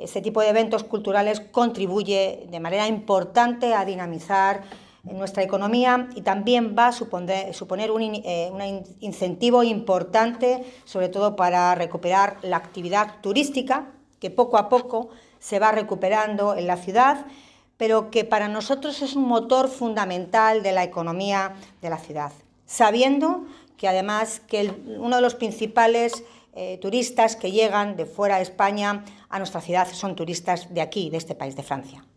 Este tipo de eventos culturales contribuye de manera importante a dinamizar nuestra economía y también va a suponer un incentivo importante, sobre todo para recuperar la actividad turística, que poco a poco se va recuperando en la ciudad, pero que para nosotros es un motor fundamental de la economía de la ciudad, sabiendo que además que uno de los principales turistas que llegan de fuera de España a nuestra ciudad son turistas de aquí, de este país, de Francia.